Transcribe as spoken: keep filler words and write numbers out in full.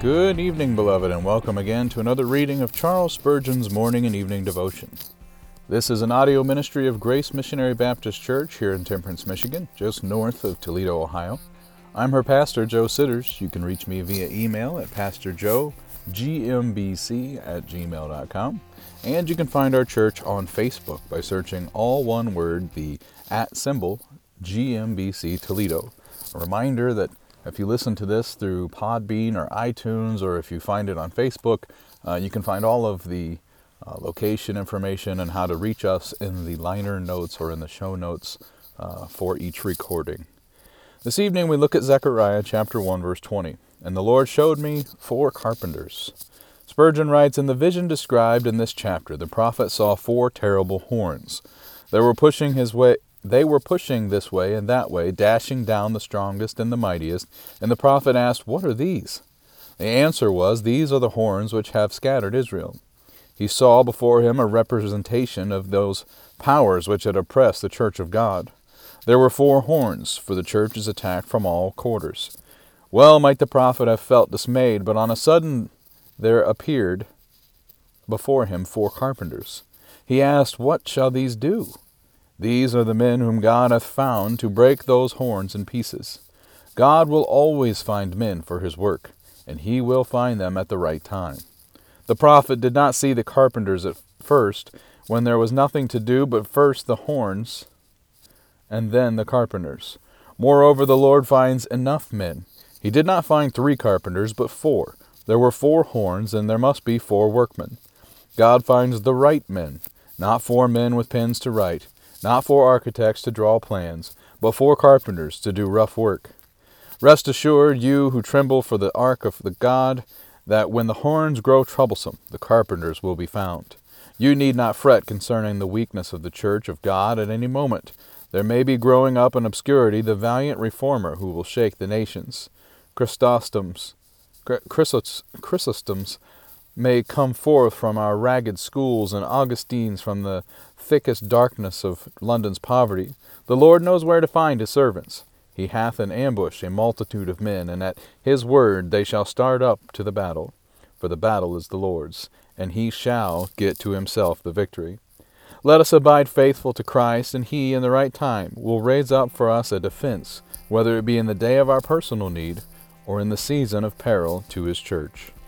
Good evening, beloved, and welcome again to another reading of Charles Spurgeon's morning and evening devotion. This is an audio ministry of Grace Missionary Baptist Church here in Temperance, Michigan, just north of Toledo, Ohio. I'm her pastor, Joe Sitters. You can reach me via email at pastorjoegmbc at gmail dot com, and you can find our church on Facebook by searching all one word, the at symbol, G M B C Toledo. A reminder that if you listen to this through Podbean or iTunes, or if you find it on Facebook, uh, you can find all of the uh, location information and how to reach us in the liner notes or in the show notes uh, for each recording. This evening we look at Zechariah chapter one, verse twenty. And the Lord showed me four carpenters. Spurgeon writes, in the vision described in this chapter, the prophet saw four terrible horns. They were pushing his way. They were pushing this way and that way, dashing down the strongest and the mightiest, and the prophet asked, what are these? The answer was, these are the horns which have scattered Israel. He saw before him a representation of those powers which had oppressed the church of God. There were four horns, for the church is attacked from all quarters. Well might the prophet have felt dismayed, but on a sudden there appeared before him four carpenters. He asked, what shall these do? These are the men whom God hath found to break those horns in pieces. God will always find men for his work, and he will find them at the right time. The prophet did not see the carpenters at first, when there was nothing to do but first the horns, and then the carpenters. Moreover, the Lord finds enough men. He did not find three carpenters, but four. There were four horns, and there must be four workmen. God finds the right men, not four men with pens to write, not four architects to draw plans, but four carpenters to do rough work. Rest assured, you who tremble for the ark of the God, that when the horns grow troublesome, the carpenters will be found. You need not fret concerning the weakness of the church of God at any moment. There may be growing up in obscurity the valiant reformer who will shake the nations. Chrysostoms, Chrysostoms may come forth from our ragged schools, and Augustines from the thickest darkness of London's poverty. The Lord knows where to find his servants. He hath in ambush a multitude of men, and at his word they shall start up to the battle. For the battle is the Lord's, and he shall get to himself the victory. Let us abide faithful to Christ, and he, in the right time, will raise up for us a defense, whether it be in the day of our personal need, or in the season of peril to his church.